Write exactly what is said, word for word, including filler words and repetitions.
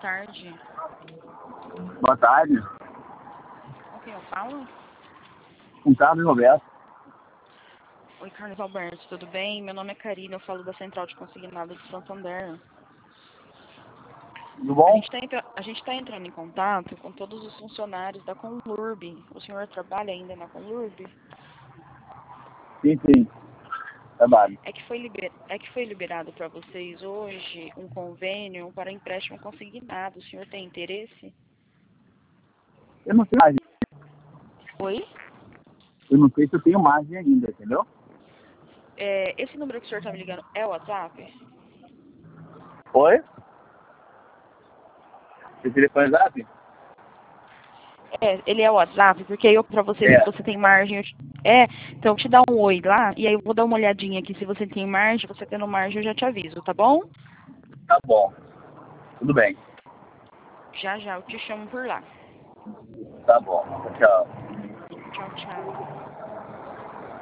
tarde. Boa tarde. Com quem eu falo? Com Carlos Roberto. Oi, Carlos Alberto, tudo bem? Meu nome é Karina, eu falo da Central de Consignado de Santander. Tudo A bom? gente, tá entra... a gente tá entrando em contato com todos os funcionários da Conlurb. O senhor trabalha ainda na Conlurb? Sim, sim. Trabalho. É que foi, liber... é que foi liberado para vocês hoje um convênio para empréstimo consignado. O senhor tem interesse? Eu não sei margem. Oi? Eu não sei se eu tenho margem ainda, entendeu? É, esse número que o senhor está me ligando é o WhatsApp? Oi? Seu telefone zap? É, ele é o WhatsApp, porque aí eu pra você ver É. se você tem margem. Eu te... É, então te dá um oi lá, e aí eu vou dar uma olhadinha aqui se você tem margem. Você tendo margem, eu já te aviso, tá bom? Tá bom. Tudo bem. Já já eu te chamo por lá. Tá bom. Tchau.